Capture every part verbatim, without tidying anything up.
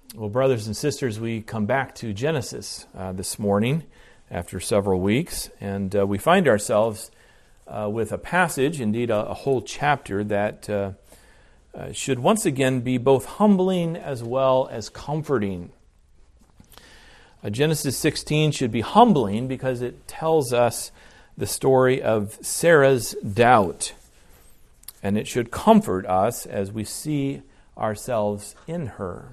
Well, brothers and sisters, we come back to Genesis uh, this morning after several weeks, and uh, we find ourselves uh, with a passage, indeed a, a whole chapter, that uh, uh, should once again be both humbling as well as comforting. Uh, Genesis sixteen should be humbling because it tells us the story of Sarah's doubt, and it should comfort us as we see ourselves in her.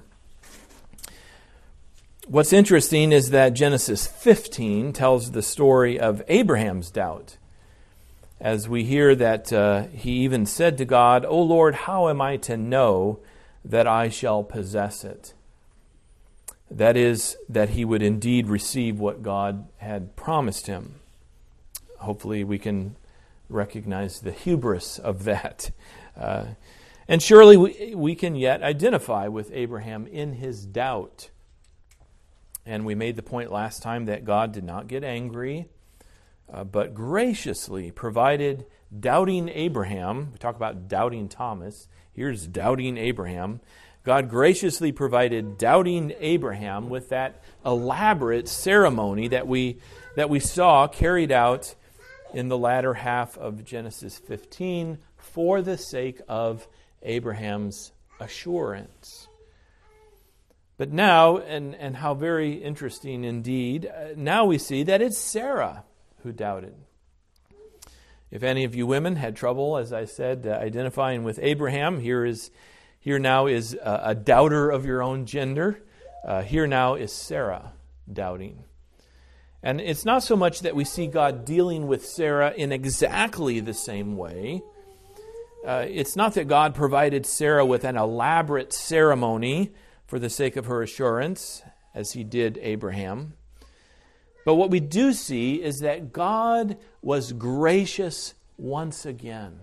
What's interesting is that Genesis fifteen tells the story of Abraham's doubt, as we hear that uh, he even said to God, "O Lord, how am I to know that I shall possess it?" That is, that he would indeed receive what God had promised him. Hopefully we can recognize the hubris of that. Uh, and surely we, we can yet identify with Abraham in his doubt. And we made the point last time that God did not get angry, uh, but graciously provided doubting Abraham. We talk about doubting Thomas. Here's doubting Abraham. God graciously provided doubting Abraham with that elaborate ceremony that we that we saw carried out in the latter half of Genesis fifteen for the sake of Abraham's assurance. But now, and, and how very interesting indeed, uh, now we see that it's Sarah who doubted. If any of you women had trouble, as I said, uh, identifying with Abraham, here is here now is a, a doubter of your own gender. Uh, here now is Sarah doubting. And it's not so much that we see God dealing with Sarah in exactly the same way. Uh, it's not that God provided Sarah with an elaborate ceremony for the sake of her assurance, as he did Abraham. But what we do see is that God was gracious once again.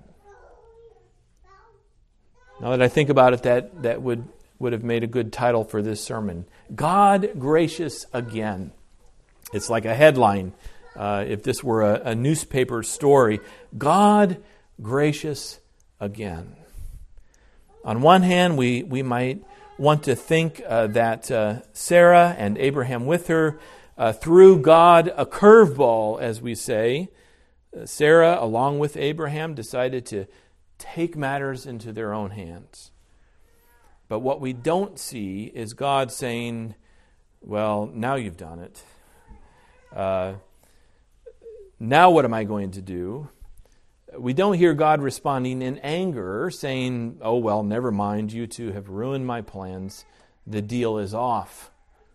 Now that I think about it, that, that would, would have made a good title for this sermon. God gracious again. It's like a headline, uh, if this were a, a newspaper story. God gracious again. On one hand, we, we might want to think uh, that uh, Sarah and Abraham with her uh, threw God a curveball, as we say. Uh, Sarah, along with Abraham, decided to take matters into their own hands. But what we don't see is God saying, well, now you've done it. Uh, now what am I going to do? We don't hear God responding in anger, saying, oh, well, never mind, you two have ruined my plans. The deal is off.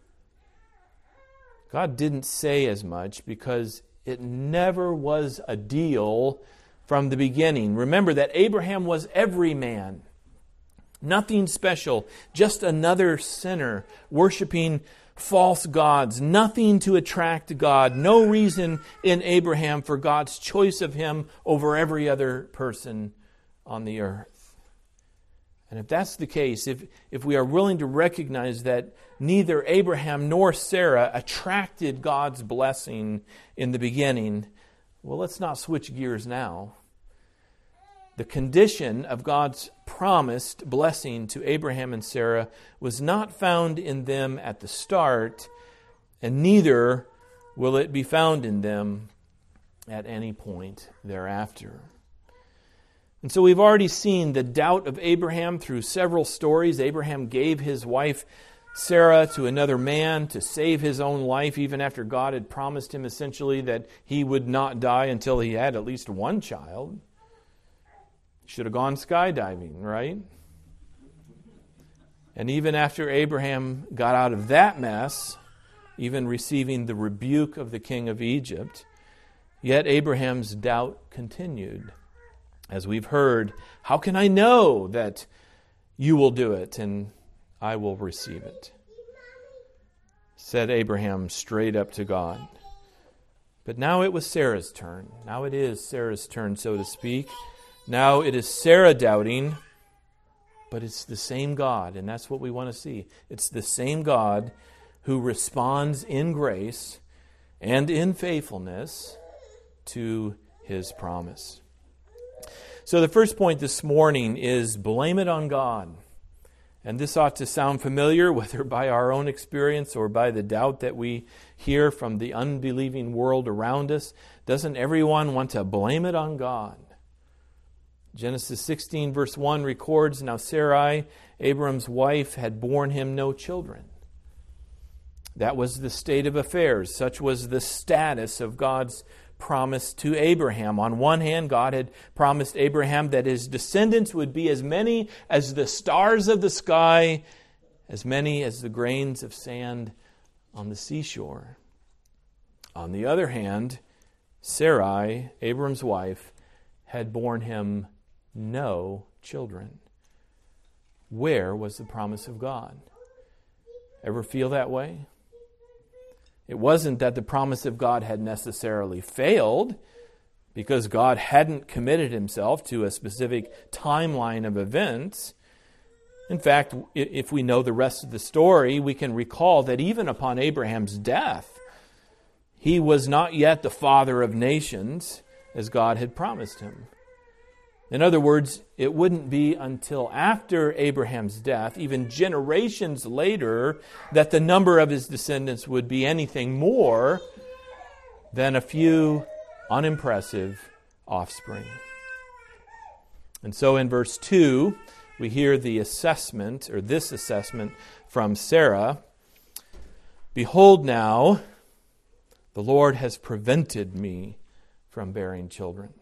God didn't say as much because it never was a deal from the beginning. Remember that Abraham was every man. Nothing special, just another sinner worshiping false gods, nothing to attract God, no reason in Abraham for God's choice of him over every other person on the earth. And if that's the case, if, if we are willing to recognize that neither Abraham nor Sarah attracted God's blessing in the beginning, well, let's not switch gears now. The condition of God's promised blessing to Abraham and Sarah was not found in them at the start, and neither will it be found in them at any point thereafter. And so we've already seen the doubt of Abraham through several stories. Abraham gave his wife Sarah to another man to save his own life, even after God had promised him essentially that he would not die until he had at least one child. Should have gone skydiving, right? And even after Abraham got out of that mess, even receiving the rebuke of the king of Egypt, yet Abraham's doubt continued. As we've heard, how can I know that you will do it and I will receive it? Said Abraham straight up to God. But now it was Sarah's turn. Now it is Sarah's turn, so to speak. Now it is Sarah doubting, but it's the same God, and that's what we want to see. It's the same God who responds in grace and in faithfulness to his promise. So the first point this morning is blame it on God. And this ought to sound familiar, whether by our own experience or by the doubt that we hear from the unbelieving world around us. Doesn't everyone want to blame it on God? Genesis sixteen verse one records, "Now Sarai, Abram's wife, had borne him no children." That was the state of affairs. Such was the status of God's promise to Abraham. On one hand, God had promised Abraham that his descendants would be as many as the stars of the sky, as many as the grains of sand on the seashore. On the other hand, Sarai, Abram's wife, had borne him no children. Where was the promise of God? Ever feel that way? It wasn't that the promise of God had necessarily failed, because God hadn't committed himself to a specific timeline of events. In fact, if we know the rest of the story, we can recall that even upon Abraham's death, he was not yet the father of nations as God had promised him. In other words, it wouldn't be until after Abraham's death, even generations later, that the number of his descendants would be anything more than a few unimpressive offspring. And so in verse two, we hear the assessment, or this assessment from Sarah. "Behold now, the Lord has prevented me from bearing children."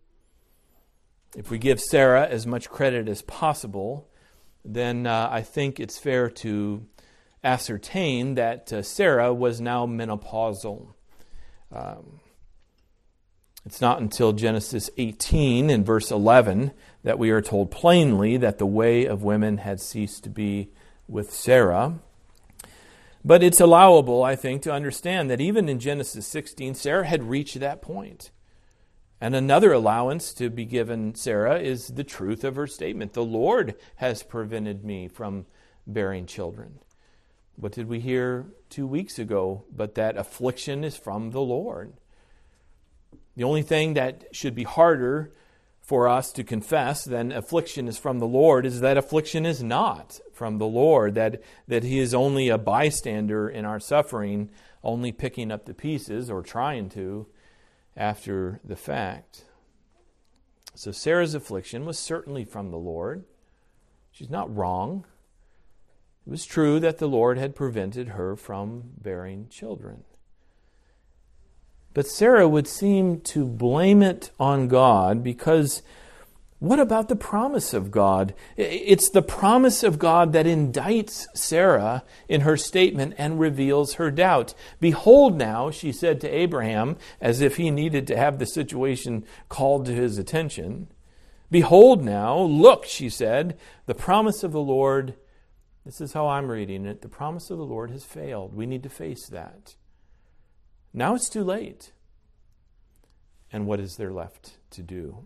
If we give Sarah as much credit as possible, then uh, I think it's fair to ascertain that uh, Sarah was now menopausal. Um, it's not until Genesis eighteen and verse eleven that we are told plainly that the way of women had ceased to be with Sarah. But it's allowable, I think, to understand that even in Genesis sixteen, Sarah had reached that point. And another allowance to be given Sarah is the truth of her statement. The Lord has prevented me from bearing children. What did we hear two weeks ago? But that affliction is from the Lord. The only thing that should be harder for us to confess than affliction is from the Lord is that affliction is not from the Lord, that, that He is only a bystander in our suffering, only picking up the pieces or trying to after the fact. So Sarah's affliction was certainly from the Lord. She's not wrong. It was true that the Lord had prevented her from bearing children. But Sarah would seem to blame it on God, because what about the promise of God? It's the promise of God that indicts Sarah in her statement and reveals her doubt. "Behold now," she said to Abraham, as if he needed to have the situation called to his attention. "Behold now, look," she said, "the promise of the Lord," this is how I'm reading it, "the promise of the Lord has failed." We need to face that. Now it's too late. And what is there left to do?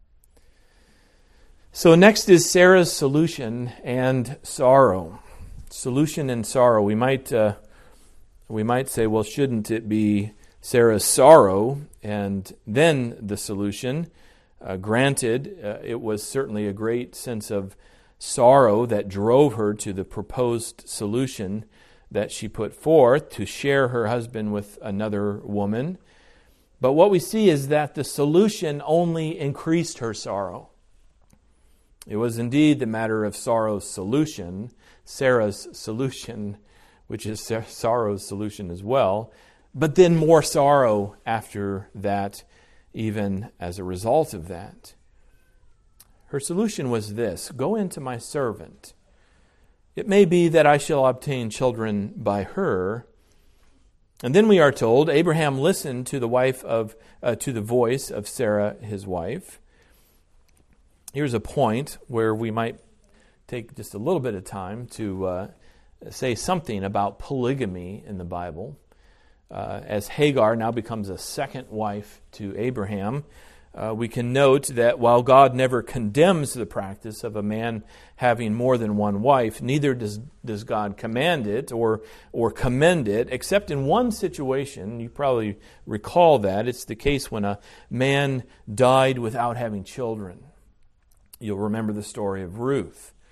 So next is Sarah's solution and sorrow. Solution and sorrow. We might uh, we might say, well, shouldn't it be Sarah's sorrow and then the solution? Uh, granted, uh, it was certainly a great sense of sorrow that drove her to the proposed solution that she put forth, to share her husband with another woman. But what we see is that the solution only increased her sorrow. It was indeed the matter of sorrow's solution, Sarah's solution, which is sorrow's solution as well, but then more sorrow after that, even as a result of that. Her solution was this: "Go into my servant. It may be that I shall obtain children by her." And then we are told Abraham listened to the wife of uh, to the voice of Sarah, his wife. Here's a point where we might take just a little bit of time to uh, say something about polygamy in the Bible. Uh, as Hagar now becomes a second wife to Abraham, uh, we can note that while God never condemns the practice of a man having more than one wife, neither does, does God command it or, or commend it, except in one situation. You probably recall that. It's the case when a man died without having children. You'll remember the story of Ruth.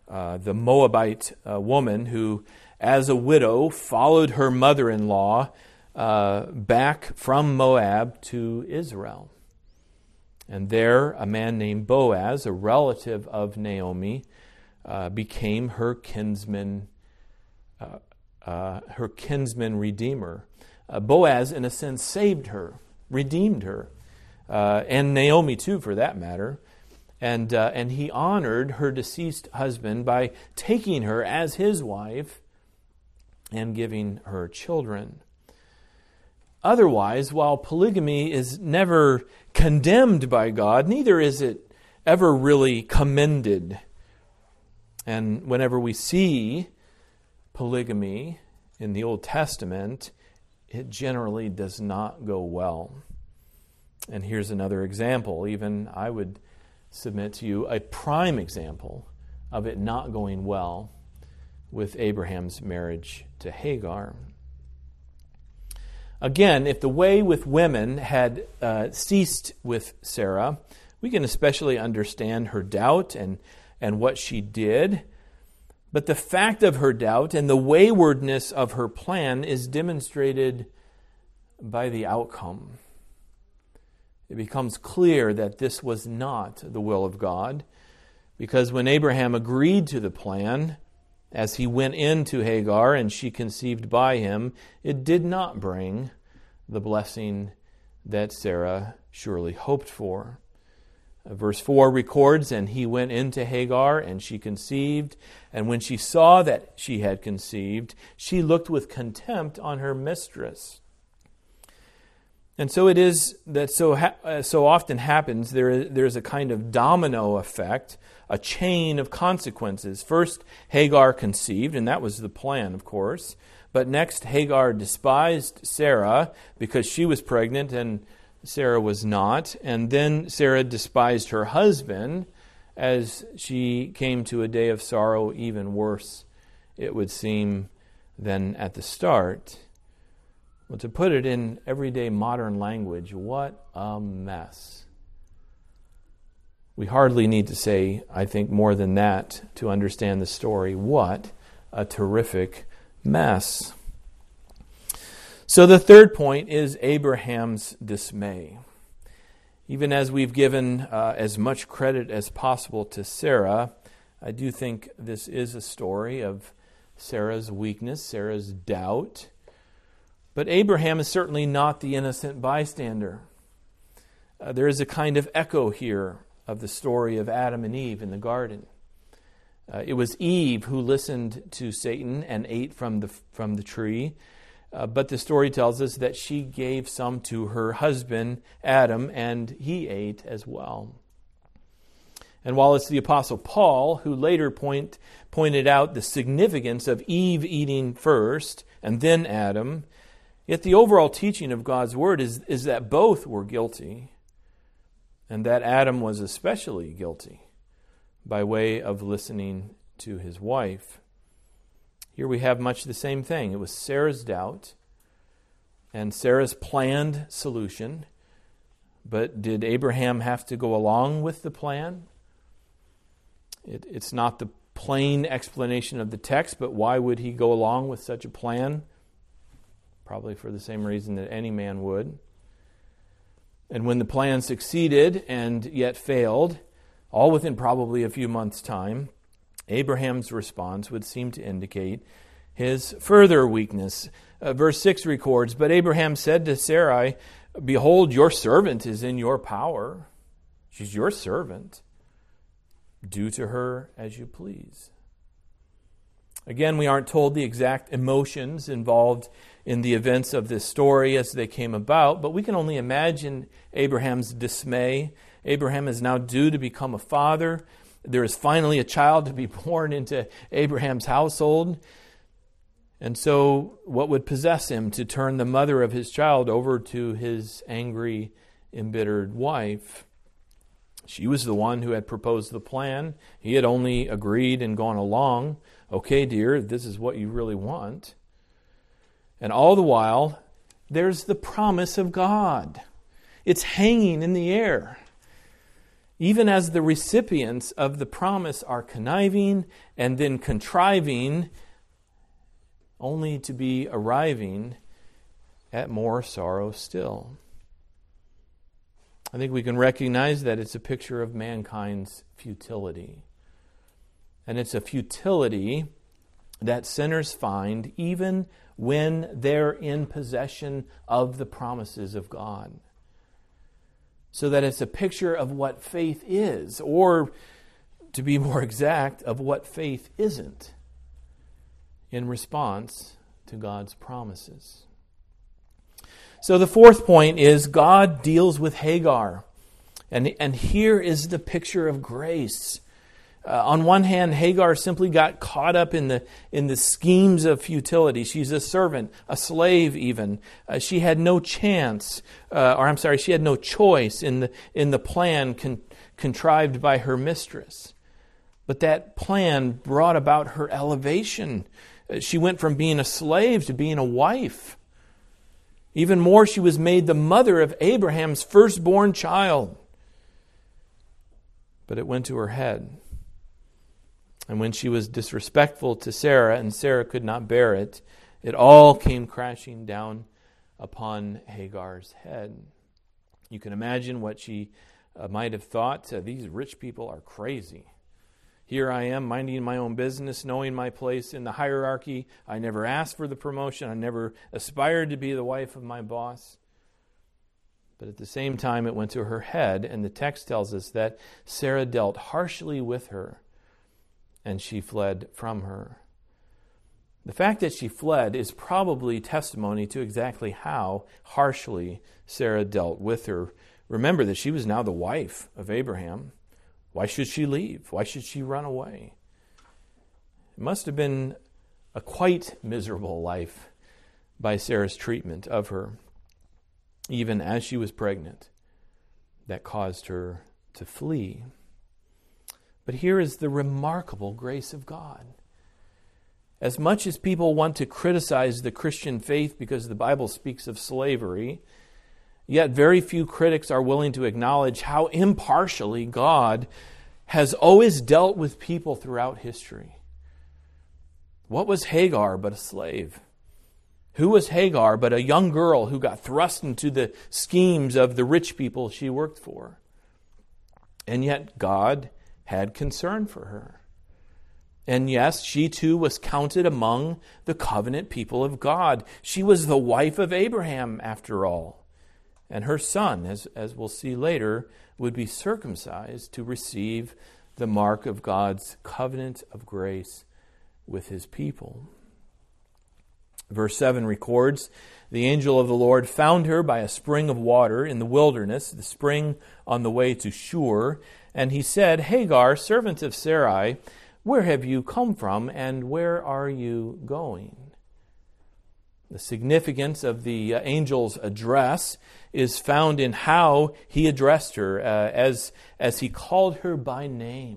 uh, the Moabite uh, woman who, as a widow, followed her mother-in-law uh, back from Moab to Israel. And there, a man named Boaz, a relative of Naomi, uh, became her kinsman, uh, uh, her kinsman redeemer. Uh, Boaz, in a sense, saved her, redeemed her, uh, and Naomi too, for that matter. And uh, and he honored her deceased husband by taking her as his wife and giving her children. Otherwise, while polygamy is never condemned by God, neither is it ever really commended. And whenever we see polygamy in the Old Testament, it generally does not go well. And here's another example, even I would submit to you a prime example of it not going well with Abraham's marriage to Hagar. Again, if the way with women had uh, ceased with Sarah, we can especially understand her doubt and, and what she did. But the fact of her doubt and the waywardness of her plan is demonstrated by the outcome. It becomes clear that this was not the will of God, because when Abraham agreed to the plan, as he went into Hagar and she conceived by him, it did not bring the blessing that Sarah surely hoped for. Verse four records, and he went into Hagar, and she conceived. And when she saw that she had conceived, she looked with contempt on her mistress. And so it is that so ha- uh, so often happens, there is, there is a kind of domino effect, a chain of consequences. First, Hagar conceived, and that was the plan, of course. But next, Hagar despised Sarah because she was pregnant and Sarah was not. And then Sarah despised her husband as she came to a day of sorrow even worse, it would seem, than at the start. Well, to put it in everyday modern language, what a mess. We hardly need to say, I think, more than that to understand the story. What a terrific mess. So the third point is Abraham's dismay. Even as we've given uh, as much credit as possible to Sarah, I do think this is a story of Sarah's weakness, Sarah's doubt. But Abraham is certainly not the innocent bystander. Uh, there is a kind of echo here of the story of Adam and Eve in the garden. Uh, it was Eve who listened to Satan and ate from the from the tree. Uh, but the story tells us that she gave some to her husband, Adam, and he ate as well. And while it's the Apostle Paul who later point, pointed out the significance of Eve eating first and then Adam, yet the overall teaching of God's Word is, is that both were guilty, and that Adam was especially guilty by way of listening to his wife. Here we have much the same thing. It was Sarah's doubt and Sarah's planned solution. But did Abraham have to go along with the plan? It, it's not the plain explanation of the text, but why would he go along with such a plan? Probably for the same reason that any man would. And when the plan succeeded and yet failed, all within probably a few months' time, Abraham's response would seem to indicate his further weakness. Uh, verse six records, "But Abraham said to Sarai, 'Behold, your servant is in your power.'" She's your servant. "Do to her as you please." Again, we aren't told the exact emotions involved in the events of this story as they came about, but we can only imagine Abraham's dismay. Abraham is now due to become a father. There is finally a child to be born into Abraham's household. And so what would possess him to turn the mother of his child over to his angry, embittered wife? She was the one who had proposed the plan. He had only agreed and gone along. Okay, dear, this is what you really want. And all the while, there's the promise of God. It's hanging in the air. even as the recipients of the promise are conniving and then contriving, only to be arriving at more sorrow still. I think we can recognize that it's a picture of mankind's futility. And it's a futility that sinners find even when they're in possession of the promises of God. So that it's a picture of what faith is, or to be more exact, of what faith isn't in response to God's promises. So the fourth point is God deals with Hagar. And, and here is the picture of grace. Uh, on one hand, Hagar simply got caught up in the in the schemes of futility. She's a servant, a slave even. Uh, she had no chance, uh, or I'm sorry, she had no choice in the in the plan con- contrived by her mistress. But that plan brought about her elevation. Uh, she went from being a slave to being a wife. Even more, she was made the mother of Abraham's firstborn child. But it went to her head. And when she was disrespectful to Sarah, and Sarah could not bear it, it all came crashing down upon Hagar's head. You can imagine what she uh, might have thought. Uh, These rich people are crazy. Here I am minding my own business, knowing my place in the hierarchy. I never asked for the promotion. I never aspired to be the wife of my boss. But at the same time, it went to her head, and the text tells us that Sarah dealt harshly with her, and she fled from her. The fact that she fled is probably testimony to exactly how harshly Sarah dealt with her. Remember that she was now the wife of Abraham. Why should she leave? Why should she run away? It must have been a quite miserable life by Sarah's treatment of her, even as she was pregnant, that caused her to flee. But here is the remarkable grace of God. As much as people want to criticize the Christian faith because the Bible speaks of slavery, yet very few critics are willing to acknowledge how impartially God has always dealt with people throughout history. What was Hagar but a slave? Who was Hagar but a young girl who got thrust into the schemes of the rich people she worked for? And yet God had concern for her. And yes, she too was counted among the covenant people of God. She was the wife of Abraham, after all. And her son, as, as we'll see later, would be circumcised to receive the mark of God's covenant of grace with his people. Verse seven records, the angel of the Lord found her by a spring of water in the wilderness, the spring on the way to Shur, and he said, Hagar, servant of Sarai, where have you come from and where are you going? The significance of the angel's address is found in how he addressed her, uh, as, as he called her by name.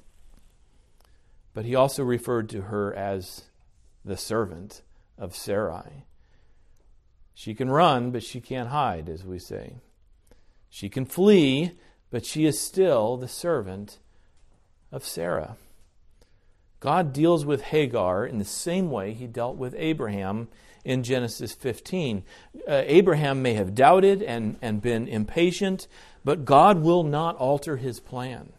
But he also referred to her as the servant of Sarai. She can run, but she can't hide, as we say. She can flee, but she is still the servant of Sarah. God deals with Hagar in the same way he dealt with Abraham in Genesis fifteen. Uh, Abraham may have doubted and, and been impatient, but God will not alter his plan.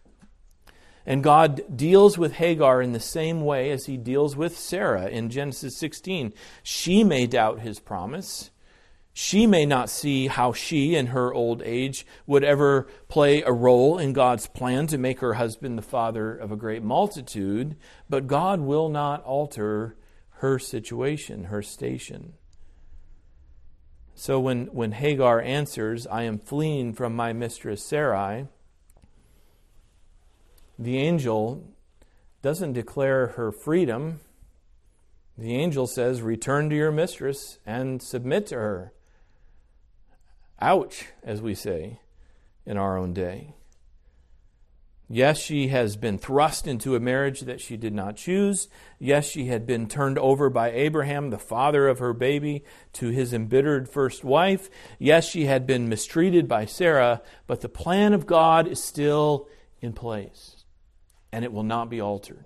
And God deals with Hagar in the same way as he deals with Sarah in Genesis sixteen. She may doubt his promise. She may not see how she, in her old age, would ever play a role in God's plan to make her husband the father of a great multitude, but God will not alter her situation, her station. So when, when Hagar answers, I am fleeing from my mistress Sarai, the angel doesn't declare her freedom. The angel says, return to your mistress and submit to her. Ouch, as we say in our own day. Yes, she has been thrust into a marriage that she did not choose. Yes, she had been turned over by Abraham, the father of her baby, to his embittered first wife. Yes, she had been mistreated by Sarah, but the plan of God is still in place, and it will not be altered.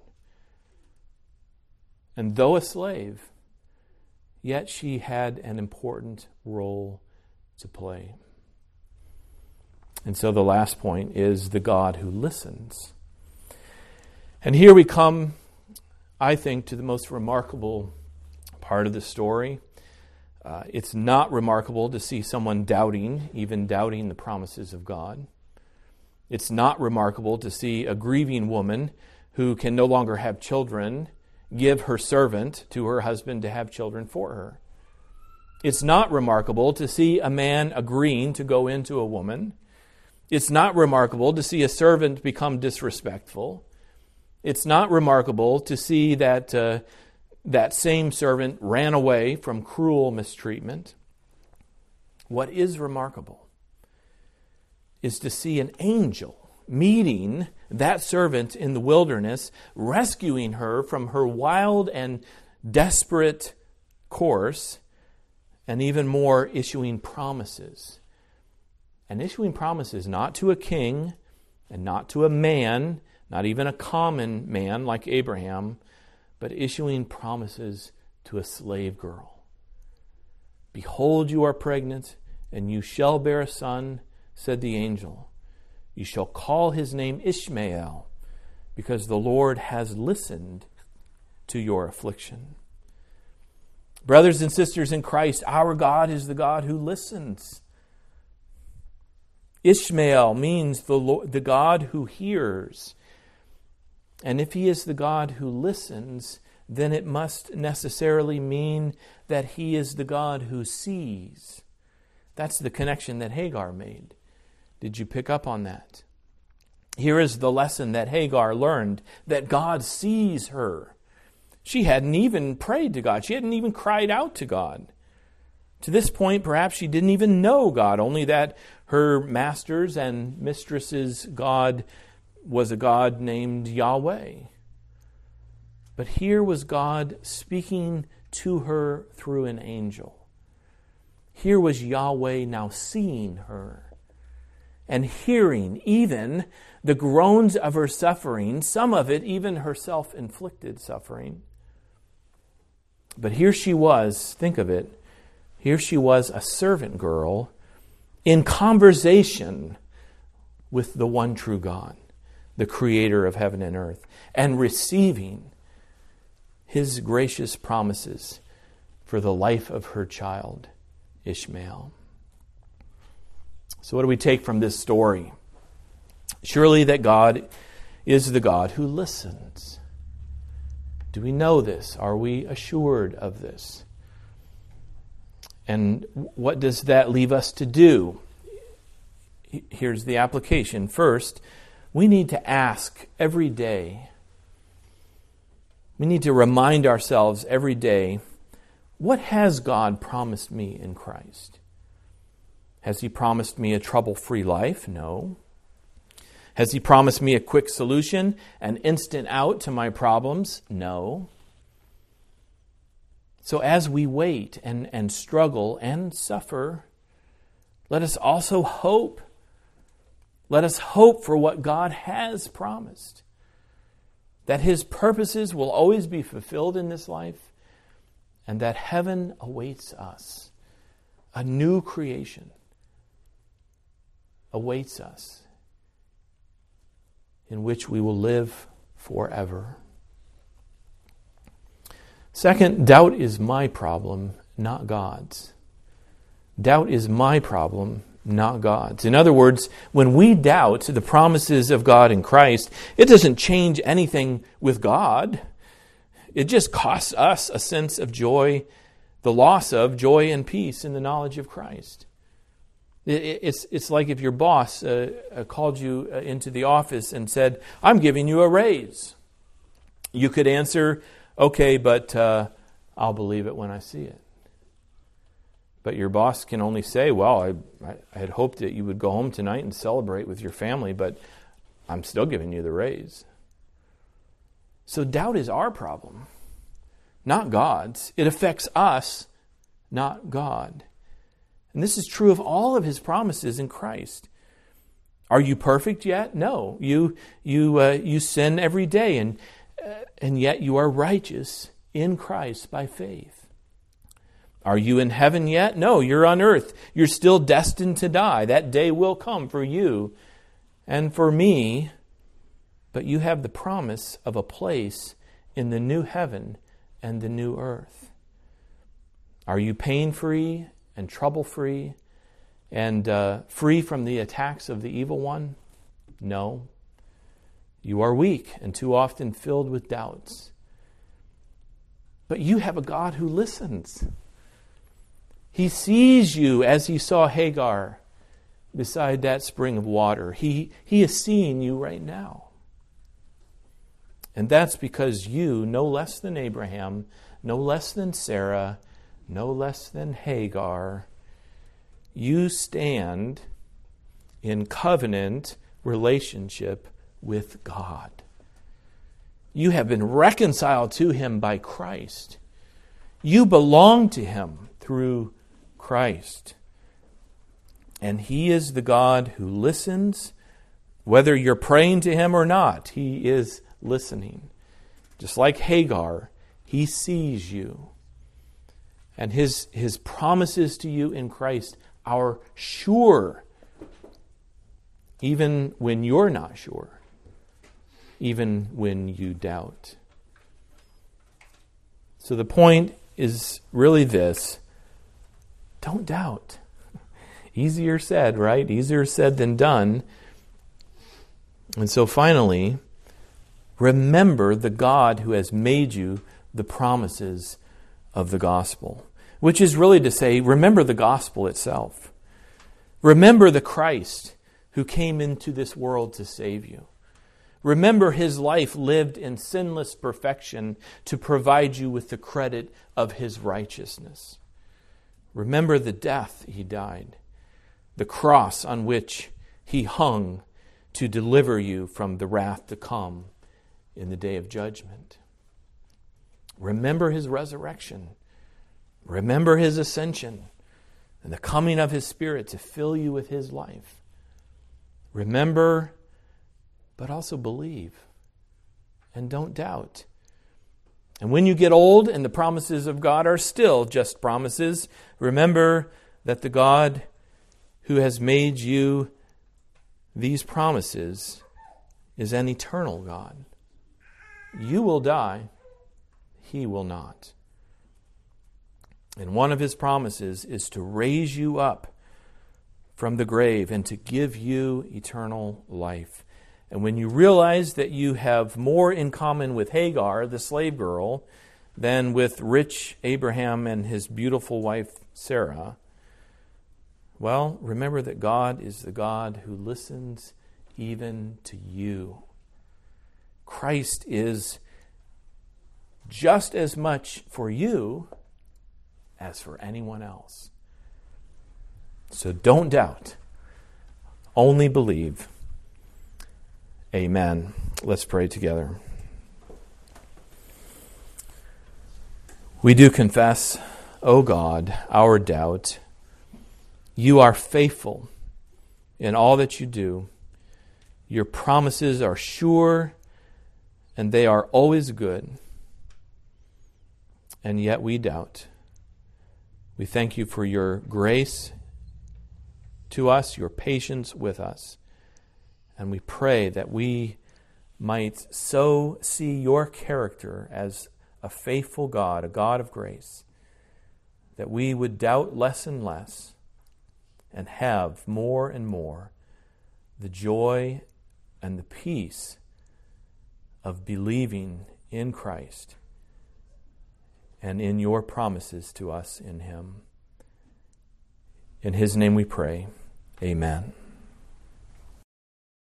And though a slave, yet she had an important role to play. And so the last point is the God who listens. And here we come, I think, to the most remarkable part of the story. Uh, it's not remarkable to see someone doubting, even doubting the promises of God. It's not remarkable to see a grieving woman who can no longer have children give her servant to her husband to have children for her. It's not remarkable to see a man agreeing to go into a woman. It's not remarkable to see a servant become disrespectful. It's not remarkable to see that uh, that same servant ran away from cruel mistreatment. What is remarkable is to see an angel meeting that servant in the wilderness, rescuing her from her wild and desperate course, and even more, issuing promises. And issuing promises not to a king and not to a man, not even a common man like Abraham, but issuing promises to a slave girl. Behold, you are pregnant, and you shall bear a son, said the angel. You shall call his name Ishmael, because the Lord has listened to your affliction. Brothers and sisters in Christ, our God is the God who listens. Ishmael means the Lord, the God who hears. And if he is the God who listens, then it must necessarily mean that he is the God who sees. That's the connection that Hagar made. Did you pick up on that? Here is the lesson that Hagar learned, that God sees her. She hadn't even prayed to God. She hadn't even cried out to God. To this point, perhaps she didn't even know God, only that her master's and mistress's God was a God named Yahweh. But here was God speaking to her through an angel. Here was Yahweh now seeing her and hearing even the groans of her suffering, some of it even her self-inflicted suffering. But here she was, think of it, here she was, a servant girl in conversation with the one true God, the creator of heaven and earth, and receiving his gracious promises for the life of her child, Ishmael. So what do we take from this story? Surely that God is the God who listens. Do we know this? Are we assured of this? And what does that leave us to do? Here's the application. First, we need to ask every day. We need to remind ourselves every day, what has God promised me in Christ? Has he promised me a trouble-free life? No. Has he promised me a quick solution, an instant out to my problems? No. So as we wait and, and struggle and suffer, let us also hope. Let us hope for what God has promised. That his purposes will always be fulfilled in this life, and that heaven awaits us. A new creation awaits us, in which we will live forever. Second, doubt is my problem, not God's. Doubt is my problem, not God's. In other words, when we doubt the promises of God in Christ, it doesn't change anything with God. It just costs us a sense of joy, the loss of joy and peace in the knowledge of Christ. It's it's like if your boss uh, called you into the office and said, I'm giving you a raise. You could answer, okay, but uh, I'll believe it when I see it. But your boss can only say, well, I, I had hoped that you would go home tonight and celebrate with your family, but I'm still giving you the raise. So doubt is our problem, not God's. It affects us, not God. And this is true of all of his promises in Christ. Are you perfect yet? No. You you uh, you sin every day, and uh, and yet you are righteous in Christ by faith. Are you in heaven yet? No, you're on earth. You're still destined to die. That day will come for you and for me, but you have the promise of a place in the new heaven and the new earth. Are you pain-free and trouble-free and uh, free from the attacks of the evil one? No. You are weak and too often filled with doubts. But you have a God who listens. He sees you as he saw Hagar beside that spring of water. He, he is seeing you right now. And that's because you, no less than Abraham, no less than Sarah, no less than Hagar, you stand in covenant relationship with God. You have been reconciled to him by Christ. You belong to him through Christ. And he is the God who listens, whether you're praying to him or not. He is listening. Just like Hagar, he sees you. And his, his promises to you in Christ are sure, even when you're not sure, even when you doubt. So the point is really this: don't doubt. Easier said, right? Easier said than done. And so finally, remember the God who has made you the promises of the gospel, which is really to say, remember the gospel itself. Remember the Christ who came into this world to save you. Remember his life lived in sinless perfection to provide you with the credit of his righteousness. Remember the death he died, the cross on which he hung to deliver you from the wrath to come in the day of judgment. Remember his resurrection. Remember his ascension and the coming of his Spirit to fill you with his life. Remember, but also believe. And don't doubt. And when you get old and the promises of God are still just promises, remember that the God who has made you these promises is an eternal God. You will die, he will not. And one of his promises is to raise you up from the grave and to give you eternal life. And when you realize that you have more in common with Hagar, the slave girl, than with rich Abraham and his beautiful wife Sarah, well, remember that God is the God who listens even to you. Christ is just as much for you as for anyone else. So don't doubt. Only believe. Amen. Let's pray together. We do confess, O God, our doubt. You are faithful in all that you do. Your promises are sure and they are always good. And yet we doubt. We thank you for your grace to us, your patience with us. And we pray that we might so see your character as a faithful God, a God of grace, that we would doubt less and less and have more and more the joy and the peace of believing in Christ and in your promises to us in him. In his name we pray. Amen.